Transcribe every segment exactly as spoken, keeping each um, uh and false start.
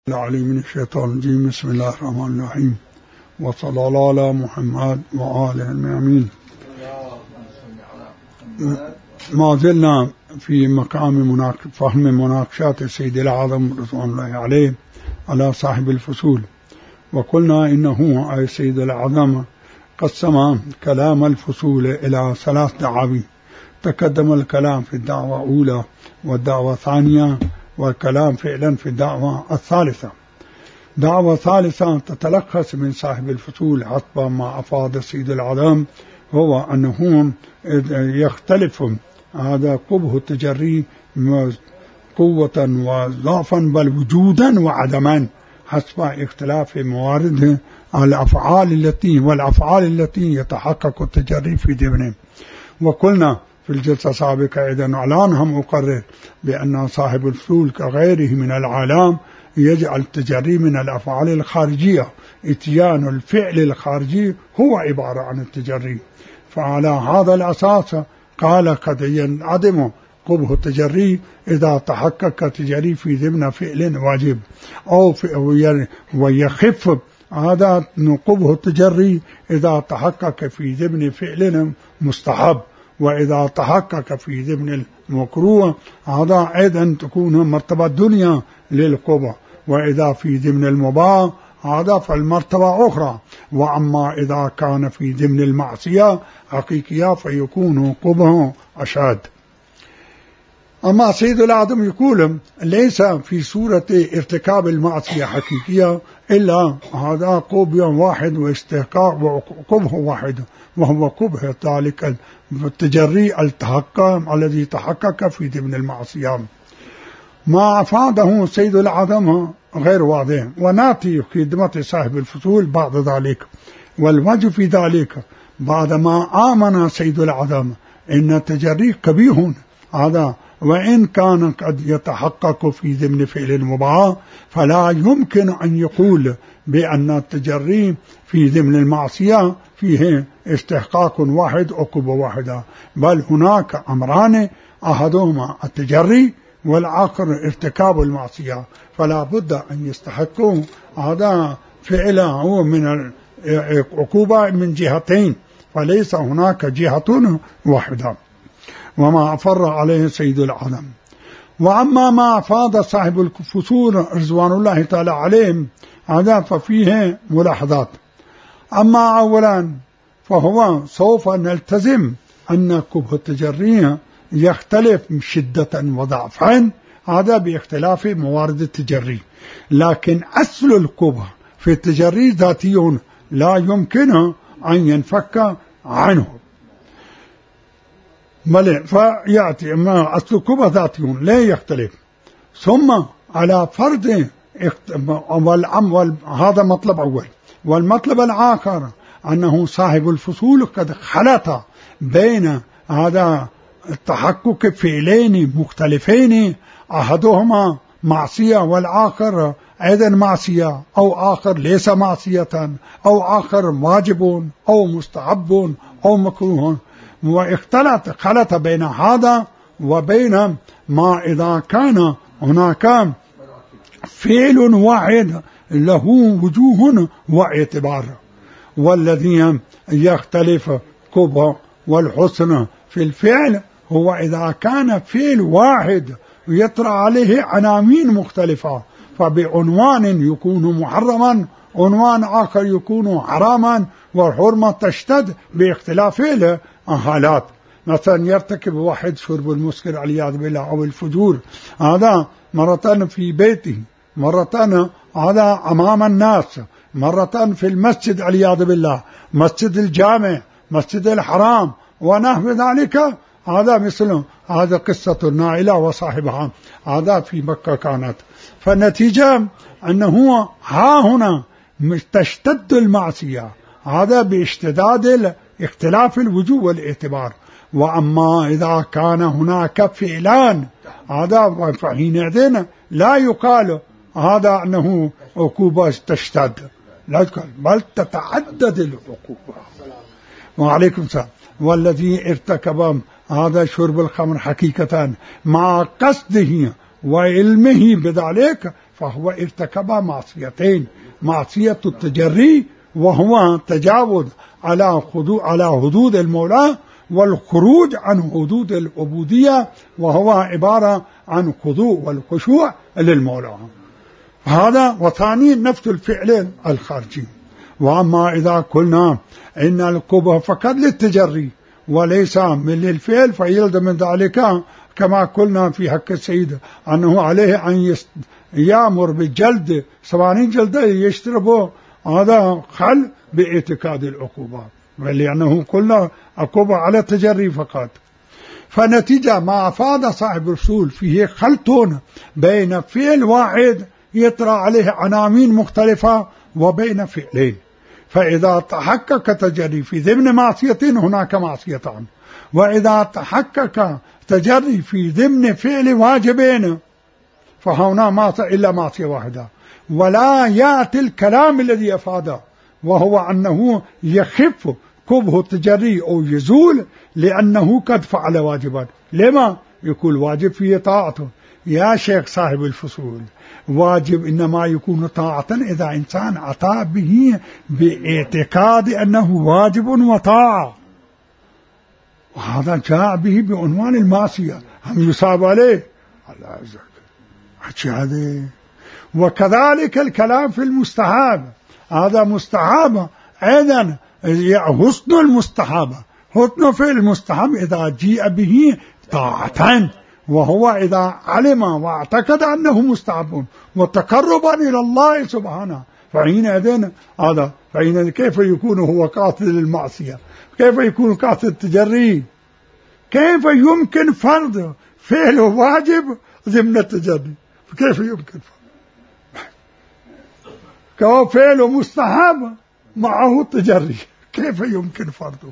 العلي من الشيطان الرجيم. بسم الله الرحمن الرحيم، وصلى الله على محمد وآله المؤمنين. ما زلنا في مقام فهم مناقشات السيد الأعظم رضوان الله عليه على صاحب الفصول، وقلنا إنه أي السيد الأعظم قسم كلام الفصول إلى ثلاث دعاوي. تقدم الكلام في الدعوة الأولى والدعوة الثانية، والكلام فعلا في الدعوة الثالثة. دعوة ثالثة تتلخص من صاحب الفصول حسب ما أفاد السيد الأعظم، هو أنه يختلف هذا قبه التجري قوة وضعفا بل وجودا وعدما حسب اختلاف موارد الأفعال التي والأفعال التي يتحقق التجري في ضمنه. وقلنا في الجلسة السابقة إذا الآن هم أقرر بأن صاحب الفصول كغيره من العالم يجعل التجري من الأفعال الخارجية، اتيان الفعل الخارجي هو عبارة عن التجري. فعلى هذا الأساس قال قد ينعدم قبه التجري إذا تحقق التجري في ضمن فعل واجب، أو ويخف هذا قبه التجري إذا تحقق في ضمن فعل مستحب، وإذا تحقق في ضمن المكروه هذا أيضا تكون مرتبة دنيا للقبه، وإذا في ضمن المباح هذا فالمرتبة أخرى. وأما إذا كان في ضمن المعصية حقيقية فيكون قبه أشد. أما سيد الأعظم يقول ليس في صورة ارتكاب المعصية حقيقية إلا هذا قبه واحد واستحقاق وقبه واحد، وهو قبه ذلك التجري التحقق الذي تحقق في ضمن المعصية. ما أفاده سيد الأعظم غير واضح، وناتي خدمة صاحب الفصول بعد ذلك. والوجه في ذلك بعدما آمن سيد الأعظم إن التجري قبيح هذا، وإن كان قد يتحقق في ضمن فعل مباح، فلا يمكن أن يقول بأن التجري في ضمن المعصية فيه استحقاق واحد أو قبة واحدة، بل هناك أمران أحدهما التجري والآخر ارتكاب المعصية، فلا بد أن يستحقوا هذا فعله من العقوبة من جهتين، فليس هناك جهة واحدة. وما أفر عليه سيد الأعظم. وأما ما أفاد صاحب الفصول رضوان الله تعالى عليهم هذا ففيه ملاحظات. أما أولا فهو سوف نلتزم أن قبه التجري يختلف شدة وضعفا هذا باختلاف موارد التجري، لكن أصل القبه في التجري ذاتي لا يمكن أن ينفك عنه، فيأتي ما أصل القبه ذاتي لا يختلف. ثم على فرض والأمر هذا مطلب أول. والمطلب الآخر أنه صاحب الفصول قد خلط بين هذا التحقق فعلين مختلفين، أحدهما معصية والآخر أيضا معصية، أو آخر ليس معصية، أو آخر واجب أو مستحب أو مكروه، واختلط خلط بين هذا وبين ما إذا كان هناك فعل واحد له وجوه واعتبار، والذي يختلف قبه والحسن في الفعل هو إذا كان فعل واحد يطرأ عليه عناوين مختلفة، فبعنوان يكون محرما، عنوان آخر يكون حراما، والحرمة تشتد باختلاف الحالات. مثلا يرتكب واحد شرب المسكر والعياذ بالله أو الفجور هذا مرة في بيته، مرة هذا أمام الناس، مرة في المسجد والعياذ بالله، مسجد الجامع، مسجد الحرام ونحو ذلك. هذا مثل هذا قصة النائلة وصاحبها هذا في مكة كانت. فالنتيجة أنه ها هنا تشتد المعصية هذا باشتداد اختلاف الوجوه والاعتبار. وأما إذا كان هناك فعلان هذا فحينئذ لا يقال هذا أنه عقوبة تشتد، لا يقال بل تتعدد العقوبة. وعليكم السلام. والذي ارتكب هذا شرب الخمر حقيقة مع قصده وعلمه بذلك فهو ارتكب معصيتين: معصية التجري وهو تجاوز على على حدود المولى، والخروج عن حدود العبودية وهو عبارة عن خضوع والخشوع للمولى. هذا وثاني نفس الفعل الخارجي. وأما إذا قلنا إن القبح فقط للتجري وليس من الفعل، فيلزم من ذلك كما قلنا في حق السيد أنه عليه أن يأمر بالجلد ثمانين جلدة يشتربه، هذا خل باعتقاد العقوبة، لأنه قلنا عقوبة على التجري فقط. فنتيجة ما أفاد صاحب الرسول فيه خلط بين فعل واحد يطرأ عليه عناوين مختلفة وبين فعلين. فإذا تحقق تجري في ضمن معصية هناك معصيتان، وإذا تحقق تجري في ضمن فعل واجبين فهنا ما إلا معصية واحدة. ولا يأتي الكلام الذي أفاده وهو أنه يخف قبح التجري أو يزول لأنه قد فعل واجبات. لما يقول واجب فيه طاعته؟ يا شيخ صاحب الفصول، واجب إنما يكون طاعة إذا إنسان أتى به باعتقاد أنه واجب وطاعة، وهذا جاء به بعنوان المعصية، هم يصاب عليه الله عز وجل. وكذلك الكلام في المستحاب، هذا مستحب أيضا، حسن المستحب، حسن في المستحب إذا جيء به طاعة، وهو إذا علم واعتقد أنه مستحب وتقربا إلى الله سبحانه، فحينئذ هذا فحينئذ كيف يكون هو قاصد للمعصية؟ كيف يكون قاصد التجري؟ كيف يمكن فرض فعل واجب ضمن التجري؟ كيف يمكن فرض كما فعل مستحب معه التجري؟ كيف يمكن فرضه؟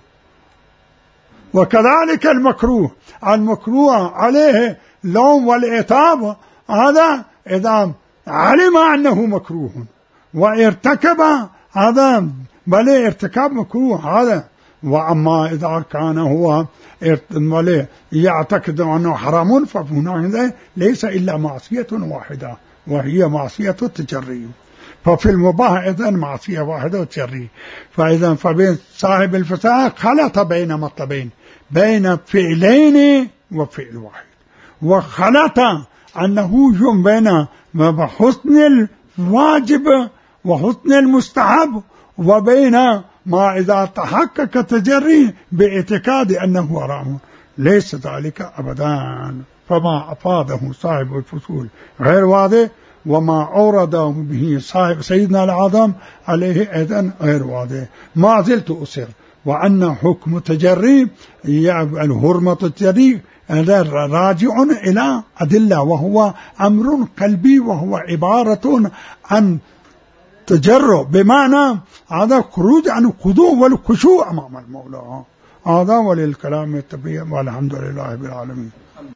وكذلك المكروه، المكروه عليه لوم والعتاب، هذا إذا علم أنه مكروه وارتكب هذا بل ارتكاب مكروه هذا. وأما إذا كان هو يعتقد أنه حرام فهنا ليس إلا معصية واحدة وهي معصية التجري. ففي المباح إذن معصية واحدة وتجري. فإذا فبين صاحب الفساق خلط بين مطلبين، بين فعلين وفعل واحد، وخلط أنه يوم بين حسن الواجب وحسن المستحب وبين ما إذا تحقق تجري باعتقاد أنه حرام. ليس ذلك أبدا. فما أفاده صاحب الفصول غير واضح، وما أورده به صاحب سيدنا العظم عليه أيضا غير واضح. ما زلت أصر وأن حكم التجري الهرمة التجري راجع إلى أدلة، وهو أمر قلبي، وهو عبارة عن تجرع بمعنى هذا خروج عن الخضوع والخشوع أمام المولى. هذا وللكلام التبيع، والحمد لله رب العالمين.